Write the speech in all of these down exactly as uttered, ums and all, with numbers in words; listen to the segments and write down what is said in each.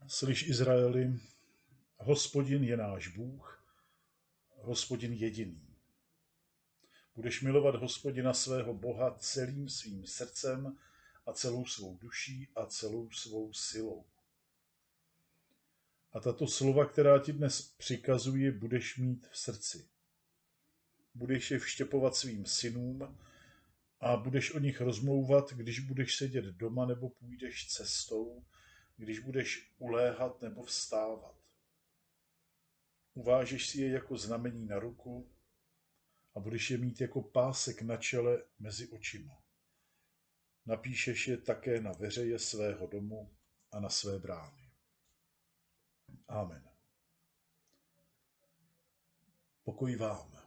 Slyš, Izraeli, Hospodin je náš Bůh, Hospodin jediný. Budeš milovat Hospodina svého Boha celým svým srdcem a celou svou duší a celou svou silou. A tato slova, která ti dnes přikazuji, budeš mít v srdci. Budeš je vštěpovat svým synům a budeš o nich rozmlouvat, když budeš sedět doma nebo půjdeš cestou, když budeš uléhat nebo vstávat. Uvážeš si je jako znamení na ruku a budeš je mít jako pásek na čele mezi očima. Napíšeš je také na veřeje svého domu a na své brány. Amen. Pokoj vám.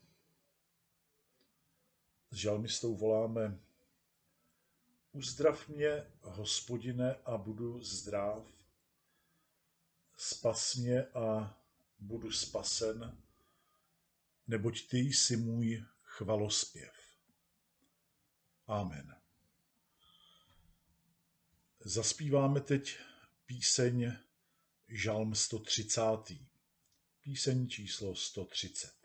S žalmistou voláme: Uzdrav mě, Hospodine, a budu zdrav. Spas mě a budu spasen, neboť ty jsi můj chvalospěv. Amen. Zaspíváme teď píseň Žalm sto třicátý. Píseň číslo sto třicet.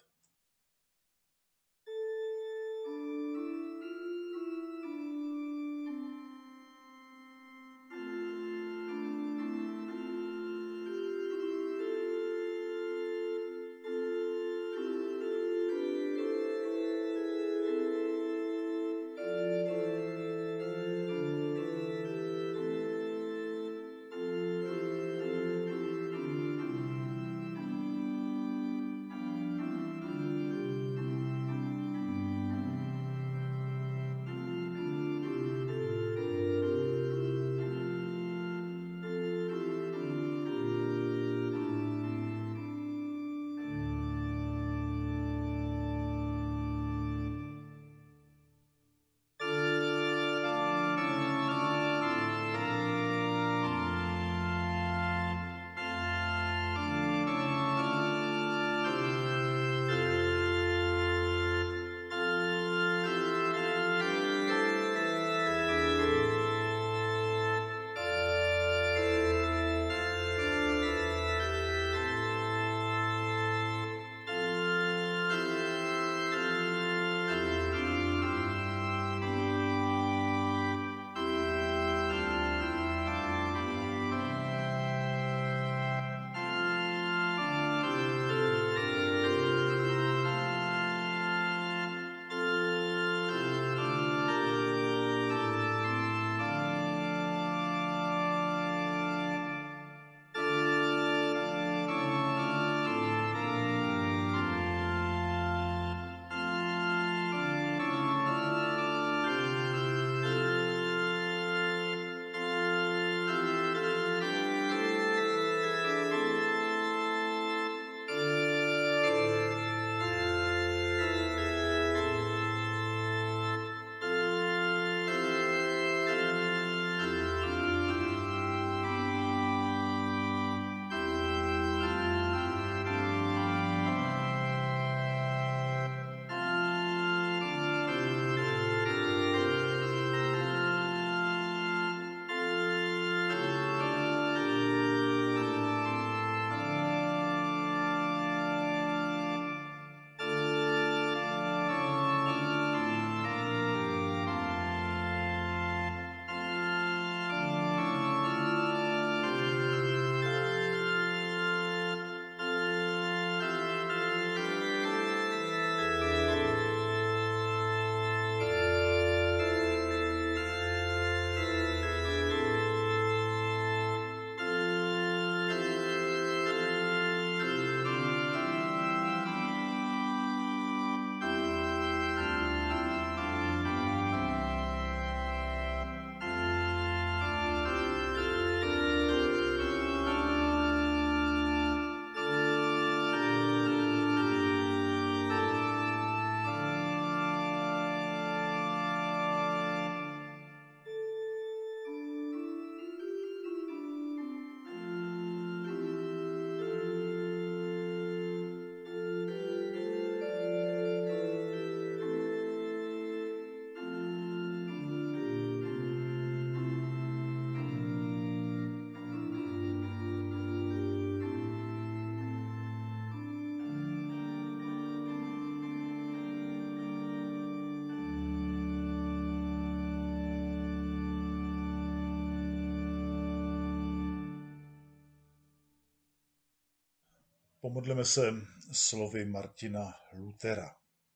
Pomodleme se slovy Martina Luthera.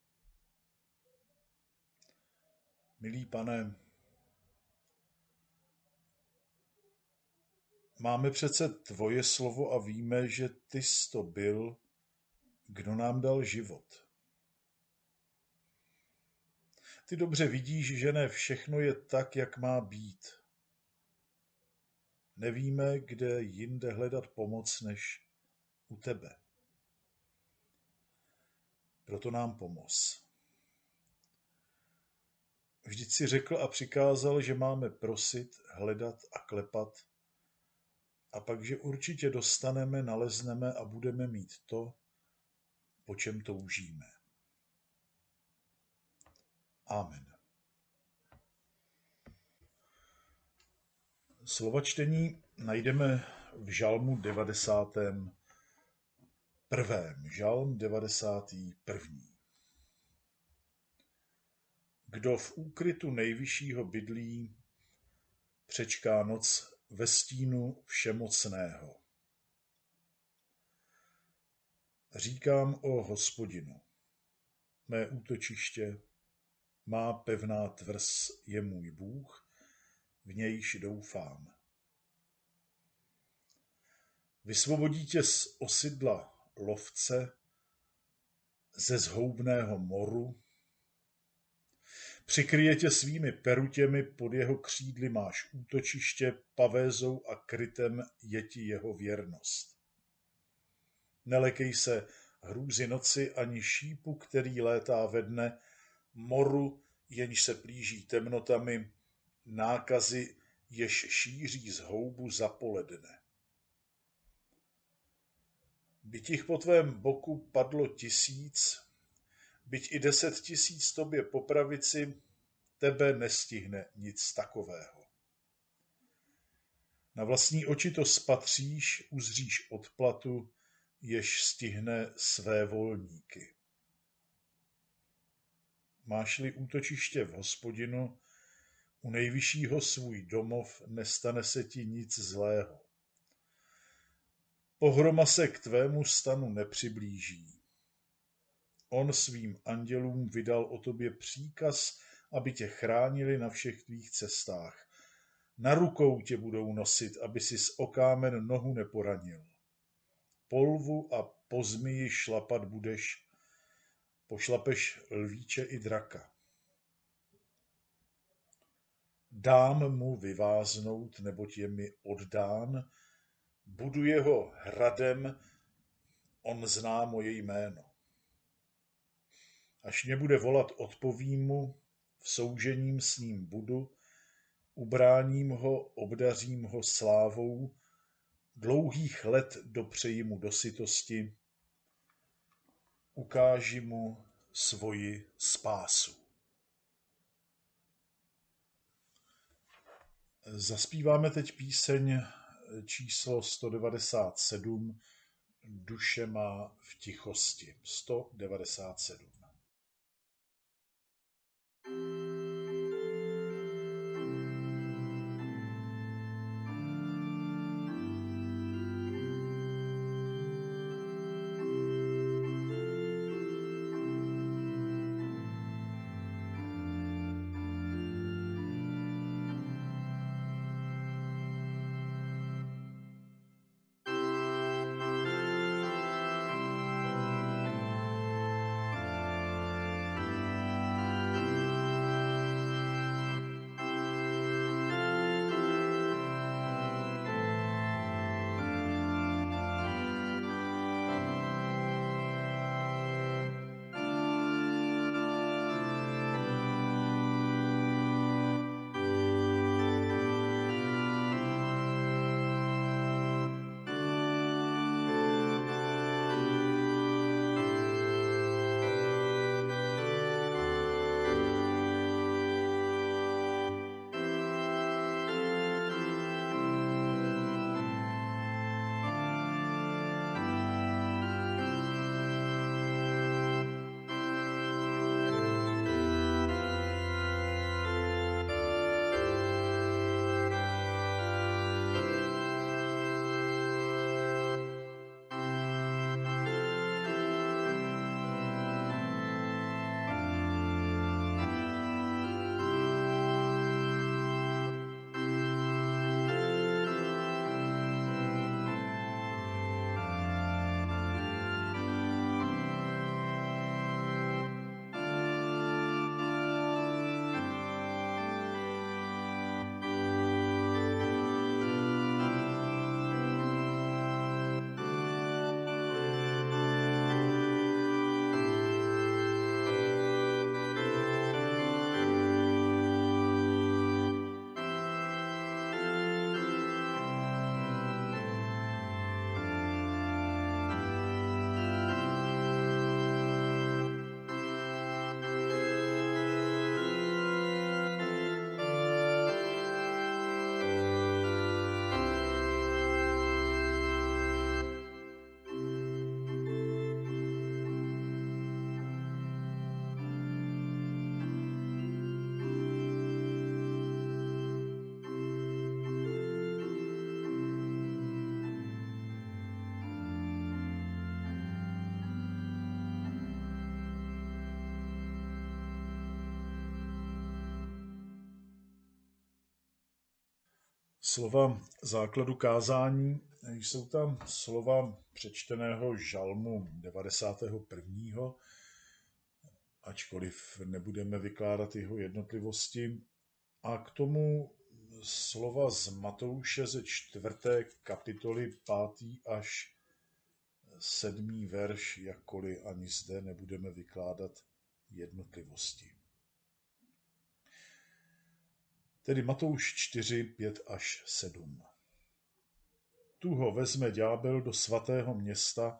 Milý Pane, máme přece tvoje slovo a víme, že ty jsi to byl, kdo nám dal život. Ty dobře vidíš, že ne všechno je tak, jak má být. Nevíme, kde jinde hledat pomoc, než u tebe. Proto nám pomoz. Vždyť si řekl a přikázal, že máme prosit, hledat a klepat, a pak, že určitě dostaneme, nalezneme a budeme mít to, po čem toužíme. Amen. Slova čtení najdeme v žalmu devadesátém prvém. Žalm devadesátý první. Kdo v úkrytu nejvyššího bydlí, přečká noc ve stínu všemocného. Říkám o Hospodinu. Mé útočiště, má pevná tvrz je můj Bůh, v nějž doufám. Vysvobodí tě z osidla lovce, ze zhoubného moru, přikryje tě svými perutěmi, pod jeho křídly máš útočiště, pavézou a krytem je ti jeho věrnost. Nelekej se hrůzy noci ani šípu, který létá ve dne, moru, jenž se plíží temnotami, nákazy, jež šíří z houbu zapoledne. Byť jich po tvém boku padlo tisíc, byť i deset tisíc tobě po pravici, tebe nestihne nic takového. Na vlastní oči to spatříš, uzříš odplatu, jež stihne své volníky. Máš-li útočiště v Hospodinu, u nejvyššího svůj domov, nestane se ti nic zlého. Pohroma se k tvému stanu nepřiblíží. On svým andělům vydal o tobě příkaz, aby tě chránili na všech tvých cestách. Na rukou tě budou nosit, aby si s okámen nohu neporanil. Po lvu a po zmiji šlapat budeš, pošlapeš lvíče i draka. Dám mu vyváznout, neboť je mi oddán, budu jeho hradem, on zná moje jméno. Až mě bude volat, odpovím mu, v soužením s ním budu, ubráním ho, obdařím ho slávou, dlouhých let dopřeji mu do sytosti, ukáži mu svoji spásu. Zaspíváme teď píseň číslo sto devadesát sedm, Duše má v tichosti. sto devadesát sedm. slova základu kázání. Jsou tam slova přečteného žalmu devadesátého prvního ačkoliv nebudeme vykládat jeho jednotlivosti. A k tomu slova z Matouše ze čtvrté kapitoly pátý až sedmý verš, jakkoliv ani zde nebudeme vykládat jednotlivosti. Tedy Matouš čtyři, pět až sedm. Tu ho vezme ďábel do svatého města,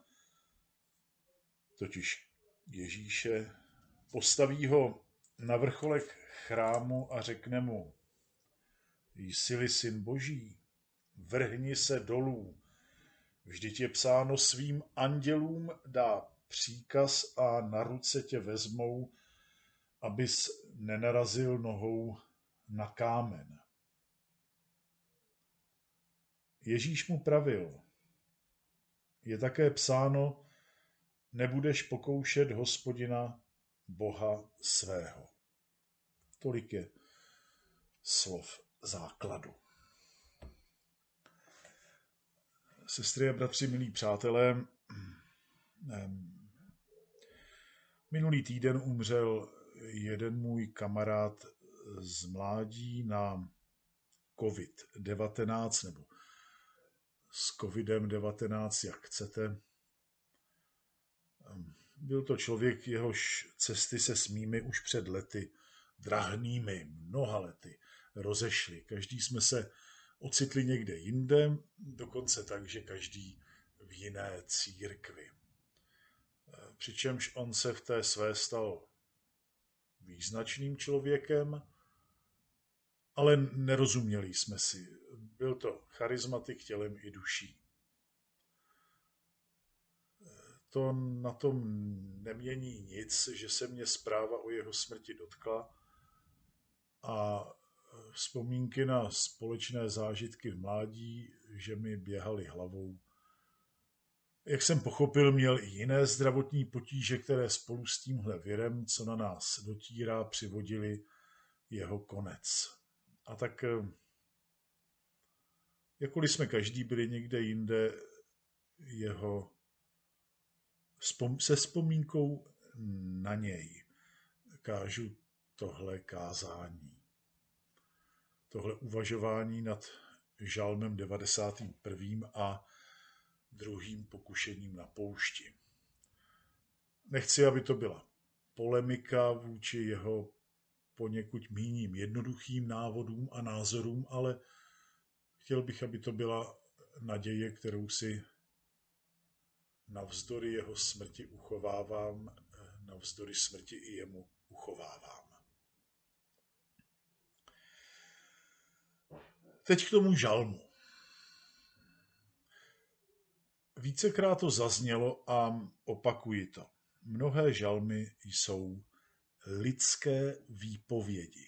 totiž Ježíše, postaví ho na vrcholek chrámu a řekne mu: Jsi-li syn Boží, vrhni se dolů, vždyť je psáno, svým andělům dá příkaz a na ruce tě vezmou, abys nenarazil nohou na kámen. Ježíš mu pravil: Je také psáno, nebudeš pokoušet Hospodina, Boha svého. Tolik je slov základu. Sestry a bratři, milí přátelé, minulý týden umřel jeden můj kamarád z mládí na covid devatenáct, nebo s covidem devatenáct, jak chcete. Byl to člověk, jehož cesty se s mými už před lety, drahnými, mnoha lety, rozešly. Každý jsme se ocitli někde jinde, dokonce tak, že každý v jiné církvi. Přičemž on se v té své stal význačným člověkem, ale nerozuměli jsme si. Byl to charizmatik tělem i duší. To na tom nemění nic, že se mě zpráva o jeho smrti dotkla a vzpomínky na společné zážitky v mládí, že mi běhaly hlavou. Jak jsem pochopil, měl i jiné zdravotní potíže, které spolu s tímhle virem, co na nás dotírá, přivodili jeho konec. A tak, jakkoliv jsme každý byli někde jinde, jeho se vzpomínkou na něj kážu tohle kázání. Tohle uvažování nad žalmem devadesátým prvním a druhým pokušením na poušti. Nechci, aby to byla polemika vůči jeho poněkud míním jednoduchým návodům a názorům, ale chtěl bych, aby to byla naděje, kterou si navzdory jeho smrti uchovávám, navzdory smrti i jemu uchovávám. Teď k tomu žalmu. Vícekrát to zaznělo a opakuji to. Mnohé žalmy jsou lidské výpovědi.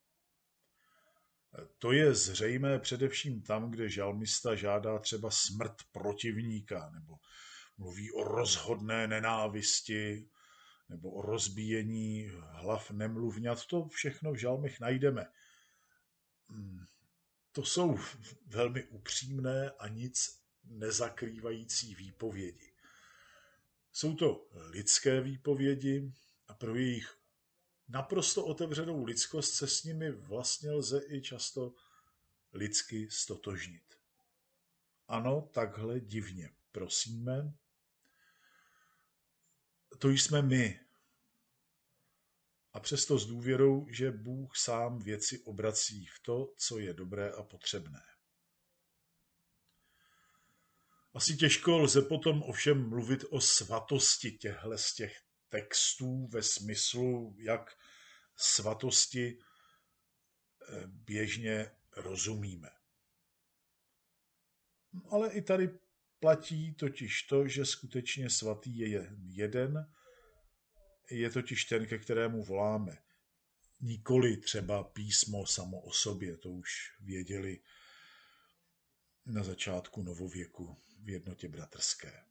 To je zřejmé především tam, kde žalmista žádá třeba smrt protivníka, nebo mluví o rozhodné nenávisti, nebo o rozbíjení hlav nemluvňat. To všechno v žalmech najdeme. To jsou velmi upřímné a nic nezakrývající výpovědi. Jsou to lidské výpovědi a pro jejich naprosto otevřenou lidskost se s nimi vlastně lze i často lidsky stotožnit. Ano, takhle divně prosíme. To jsme my. A přesto s důvěrou, že Bůh sám věci obrací v to, co je dobré a potřebné. Asi těžko lze potom ovšem mluvit o svatosti těchhle z těch textů ve smyslu, jak svatosti běžně rozumíme. Ale i tady platí totiž to, že skutečně svatý je jeden, je totiž ten, ke kterému voláme. Nikoli třeba písmo samo o sobě, to už věděli na začátku novověku v jednotě bratrské.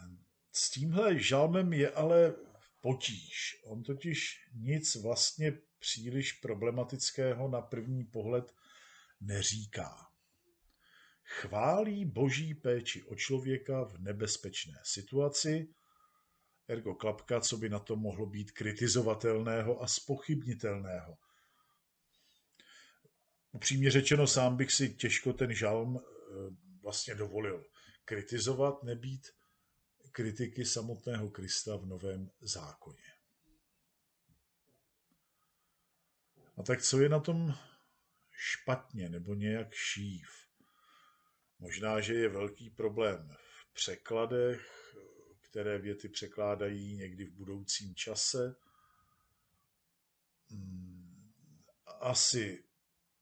S tímhle žalmem je ale potíž. On totiž nic vlastně příliš problematického na první pohled neříká. Chválí boží péči o člověka v nebezpečné situaci, ergo klapka, co by na to mohlo být kritizovatelného a zpochybnitelného. Upřímně řečeno, sám bych si těžko ten žalm vlastně dovolil kritizovat, nebýt kritiky samotného Krista v Novém zákoně. A tak co je na tom špatně nebo nějak šív? Možná, že je velký problém v překladech, které věty překládají někdy v budoucím čase. Asi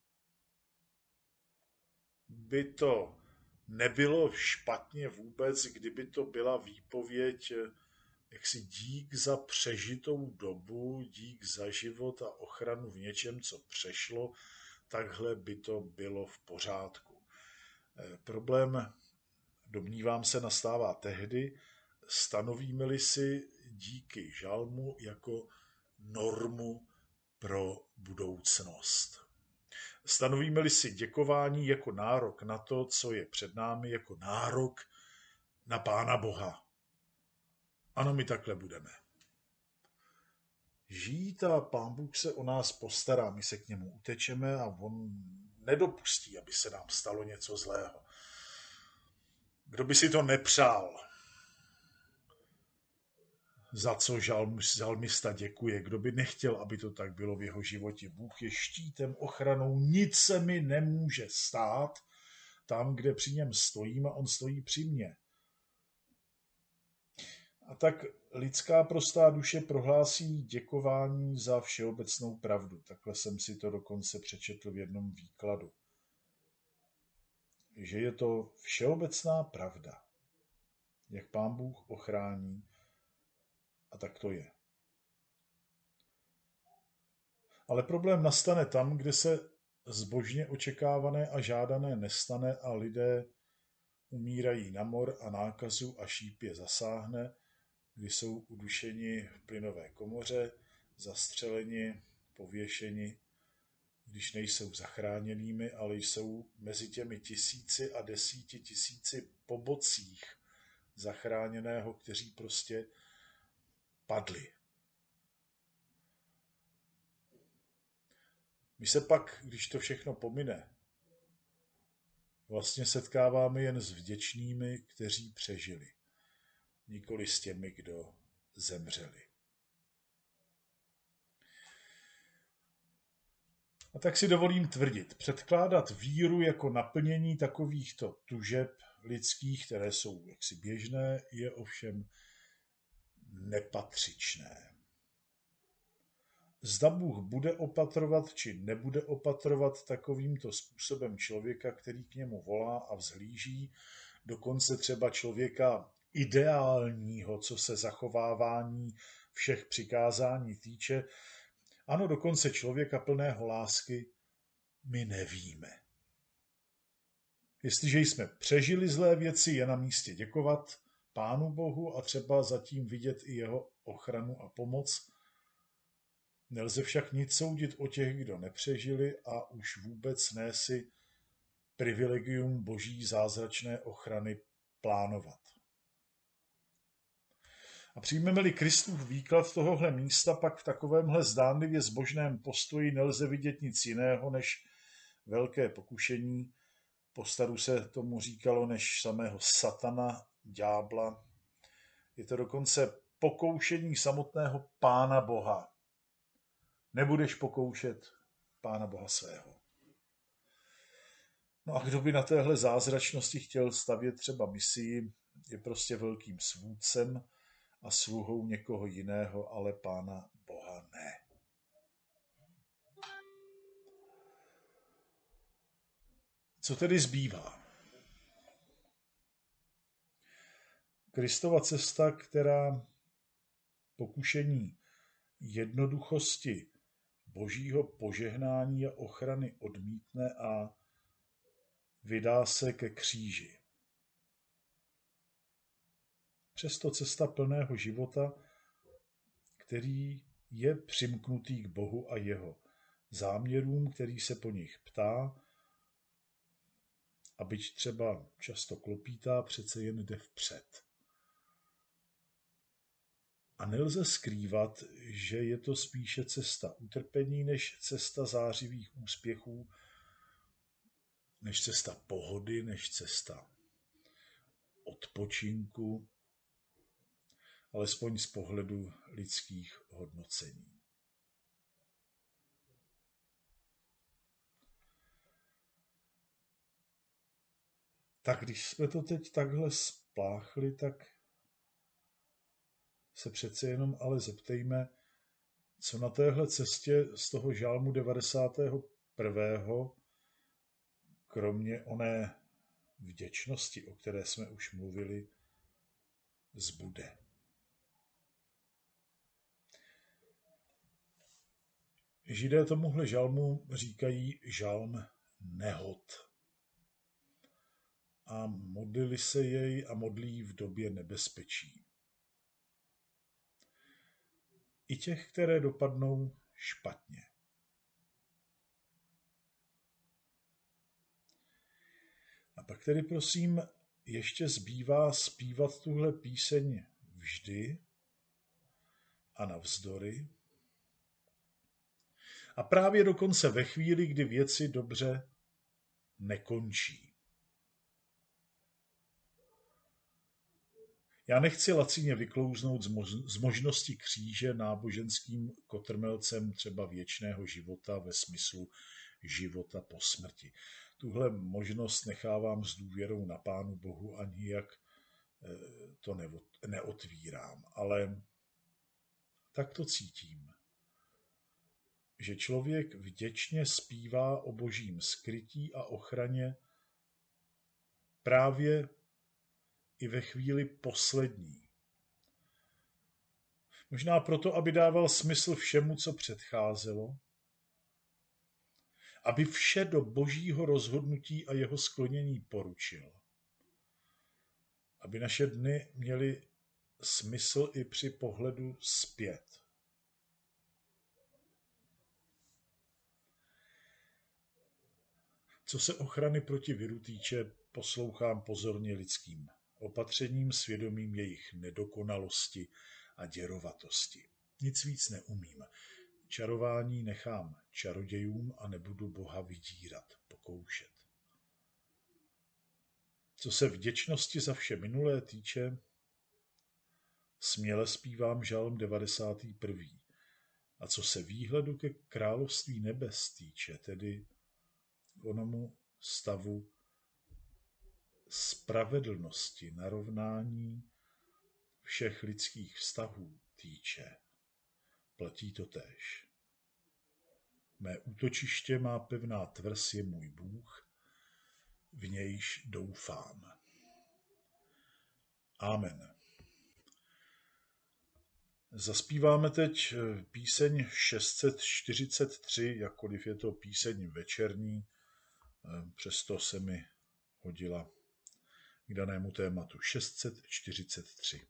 by to nebylo špatně vůbec, kdyby to byla výpověď jaksi dík za přežitou dobu, dík za život a ochranu v něčem, co přešlo, takhle by to bylo v pořádku. Problém, domnívám se, nastává tehdy, stanovíme-li si díky žalmu jako normu pro budoucnost. Stanovíme-li si děkování jako nárok na to, co je před námi, jako nárok na Pána Boha. Ano, my takhle budeme. Žít a Pán Bůh se o nás postará, my se k němu utečeme a on nedopustí, aby se nám stalo něco zlého. Kdo by si to nepřál, za co žalmista děkuje, kdo by nechtěl, aby to tak bylo v jeho životě. Bůh je štítem, ochranou, nic se mi nemůže stát tam, kde při něm stojím a on stojí při mně. A tak lidská prostá duše prohlásí děkování za všeobecnou pravdu. Takhle jsem si to dokonce přečetl v jednom výkladu. Že je to všeobecná pravda, jak Pán Bůh ochrání, a tak to je. Ale problém nastane tam, kde se zbožně očekávané a žádané nestane a lidé umírají na mor a nákazu a šíp je zasáhne, kdy jsou udušeni v plynové komoře, zastřeleni, pověšeni, když nejsou zachráněnými, ale jsou mezi těmi tisíci a desíti tisíci po bocích zachráněného, kteří prostě padli. My se pak, když to všechno pomine, vlastně setkáváme jen s vděčnými, kteří přežili, nikoli s těmi, kdo zemřeli. A tak si dovolím tvrdit, předkládat víru jako naplnění takovýchto tužeb lidských, které jsou jaksi běžné, je ovšem nepatřičné. Zda Bůh bude opatrovat, či nebude opatrovat takovýmto způsobem člověka, který k němu volá a vzhlíží, dokonce třeba člověka ideálního, co se zachovávání všech přikázání týče, ano, dokonce člověka plného lásky, my nevíme. Jestliže jsme přežili zlé věci, je na místě děkovat Pánu Bohu a třeba zatím vidět i jeho ochranu a pomoc. Nelze však nic soudit o těch, kdo nepřežili a už vůbec ne si privilegium boží zázračné ochrany plánovat. A přijmeme-li Kristův výklad tohohle místa, pak v takovémhle zdánlivě zbožném postoji nelze vidět nic jiného než velké pokušení. Po staru se tomu říkalo než samého satana, ďábla. Je to dokonce pokoušení samotného Pána Boha. Nebudeš pokoušet Pána Boha svého. No a kdo by na téhle zázračnosti chtěl stavět třeba misii, je prostě velkým svůdcem a sluhou někoho jiného, ale Pána Boha ne. Co tedy zbývá? Kristova cesta, která pokušení jednoduchosti božího požehnání a ochrany odmítne a vydá se ke kříži. Přesto cesta plného života, který je přimknutý k Bohu a jeho záměrům, který se po nich ptá, a byť třeba často klopítá, přece jen jde vpřed. A nelze skrývat, že je to spíše cesta utrpení, než cesta zářivých úspěchů, než cesta pohody, než cesta odpočinku, alespoň z pohledu lidských hodnocení. Tak když jsme to teď takhle spláchli, tak se přece jenom ale zeptejme, co na téhle cestě z toho žálmu devadesátého prvého kromě oné vděčnosti, o které jsme už mluvili, zbude. Židé tomuhle žalmu říkají žalm nehod. A modlili se jej a modlí v době nebezpečí. I těch, které dopadnou špatně. A pak tedy prosím, ještě zbývá zpívat tuhle píseň vždy a navzdory. A právě dokonce ve chvíli, kdy věci dobře nekončí. Já nechci lacině vyklouznout z možnosti kříže náboženským kotrmelcem třeba věčného života ve smyslu života po smrti. Tuhle možnost nechávám s důvěrou na Pánu Bohu a nijak to neotvírám, ale tak to cítím, že člověk vděčně zpívá o božím skrytí a ochraně právě i ve chvíli poslední. Možná proto, aby dával smysl všemu, co předcházelo, aby vše do božího rozhodnutí a jeho sklonění poručil. Aby naše dny měly smysl i při pohledu zpět. Co se ochrany proti viru týče, poslouchám pozorně lidským opatřením, svědomím jejich nedokonalosti a děrovatosti. Nic víc neumím. Čarování nechám čarodějům a nebudu Boha vydírat, pokoušet. Co se vděčnosti za vše minulé týče, směle zpívám žalm devadesátý první. A co se výhledu ke království nebes týče, tedy k onomu stavu spravedlnosti, narovnání všech lidských vztahů týče, platí to též. Mé útočiště má pevná tvrz je můj Bůh, v nějž doufám. Amen. Zaspíváme teď píseň šest set čtyřicet tři, jakkoliv je to píseň večerní, přesto se mi hodila k danému tématu. šest set čtyřicet tři.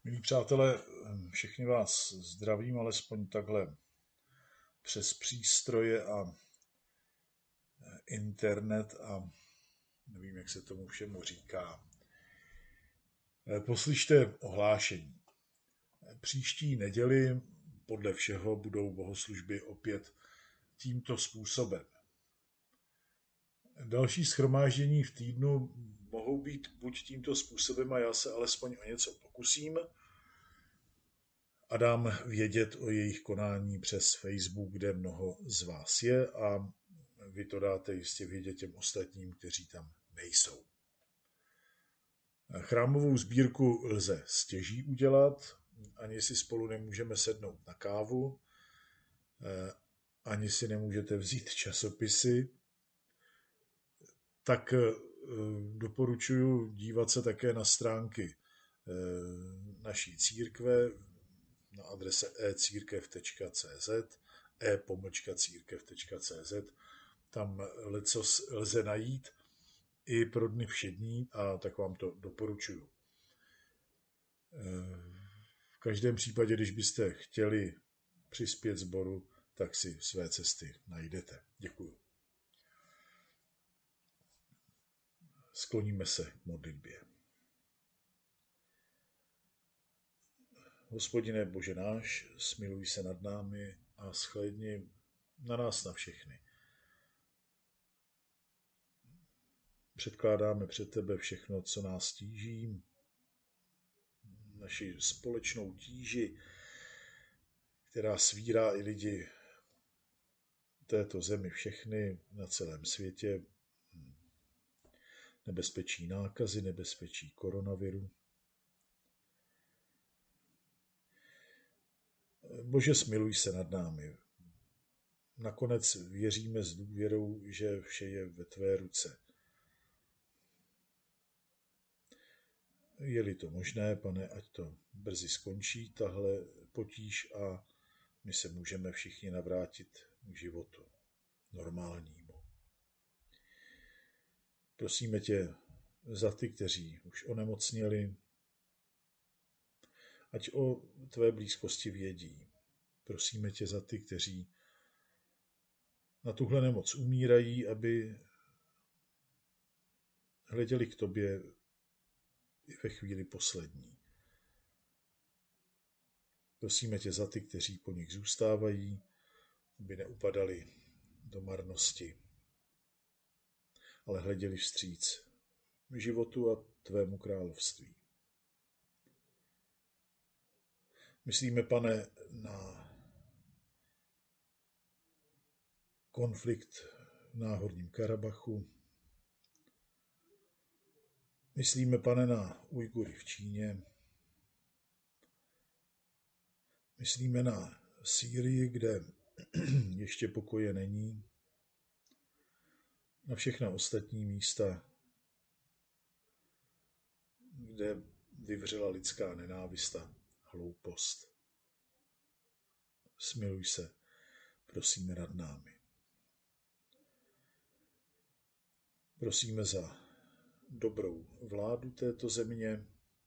Milí přátelé, všechny vás zdravím, alespoň takhle přes přístroje a internet a nevím, jak se tomu všemu říká. Poslyšte ohlášení. Příští neděli podle všeho budou bohoslužby opět tímto způsobem. Další shromáždění v týdnu mohou být buď tímto způsobem a já se alespoň o něco pokusím a dám vědět o jejich konání přes Facebook, kde mnoho z vás je a vy to dáte jistě vědět těm ostatním, kteří tam nejsou. Chrámovou sbírku lze stěží udělat, ani si spolu nemůžeme sednout na kávu, ani si nemůžete vzít časopisy, tak doporučuji dívat se také na stránky naší církve na adrese e církev tečka cé zet, e pomlčka církev tečka cé zet. Tam lecos lze najít i pro dny všední a tak vám to doporučuju. V každém případě, když byste chtěli přispět sboru, tak si své cesty najdete. Děkuju. Skloníme se k modlitbě. Hospodine Bože náš, smiluj se nad námi a shlédni na nás na všechny. Předkládáme před tebe všechno, co nás tíží, naši společnou tíži, která svírá i lidi této zemi všechny na celém světě. Nebezpečí nákazy, nebezpečí koronaviru. Bože, smiluj se nad námi. Nakonec věříme s důvěrou, že vše je ve tvé ruce. Je-li to možné, pane, ať to brzy skončí, tahle potíž a my se můžeme všichni navrátit k životu normálnímu. Prosíme tě za ty, kteří už onemocněli, ať o tvé blízkosti vědí. Prosíme tě za ty, kteří na tuhle nemoc umírají, aby hleděli k tobě i ve chvíli poslední. Prosíme tě za ty, kteří po nich zůstávají, aby neupadali do marnosti, ale hleděli vstříc životu a tvému království. Myslíme, pane, na konflikt v Náhorním Karabachu. Myslíme, pane, na Ujgury v Číně. Myslíme na Sýrii, kde ještě pokoje není. Na všechna ostatní místa, kde vyvřela lidská nenávist a hloupost. Smiluj se, prosíme, nad námi. Prosíme za dobrou vládu této země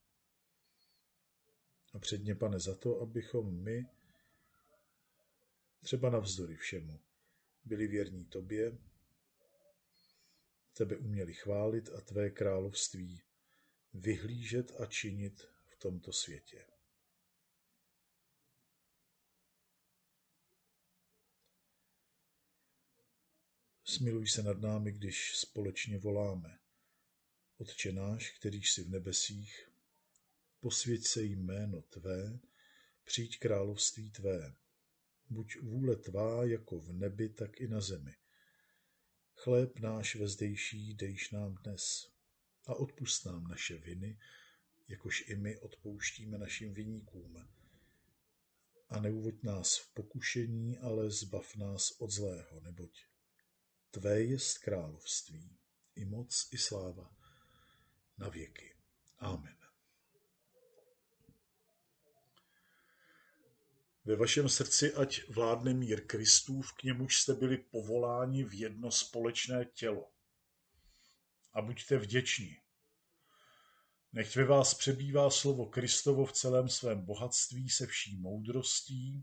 a předně, pane, za to, abychom my, třeba navzdory všemu, byli věrní tobě, tebe uměli chválit a tvé království vyhlížet a činit v tomto světě. Smiluj se nad námi, když společně voláme. Otče náš, který jsi v nebesích, posvěť se jméno tvé, přijď království tvé. Buď vůle tvá jako v nebi, tak i na zemi. Chléb náš vezdejší dejš nám dnes a odpusť nám naše viny, jakož i my odpouštíme našim viníkům. A neuvoď nás v pokušení, ale zbav nás od zlého, neboť tvé jest království, i moc, i sláva, na věky. Amen. Ve vašem srdci ať vládne mír Kristův, k němuž jste byli povoláni v jedno společné tělo. A buďte vděční, Nechť ve vás přebývá slovo Kristovo v celém svém bohatství se vší moudrostí.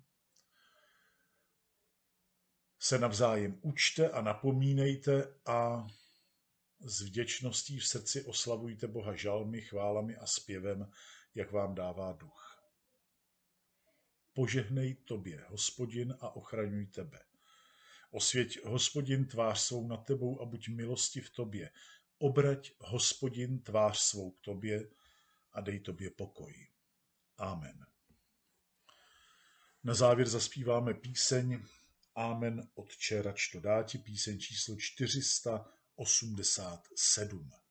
Se navzájem učte a napomínejte a s vděčností v srdci oslavujte Boha žalmy, chválami a zpěvem, jak vám dává duch. Požehnej tobě, Hospodin, a ochraňuj tebe. Osvěť, Hospodin, tvář svou nad tebou a buď milostiv tobě. Obrať, Hospodin, tvář svou k tobě a dej tobě pokoj. Amen. Na závěr zaspíváme píseň Amen, Otče, rač to dáti, píseň číslo čtyři sta osmdesát sedm.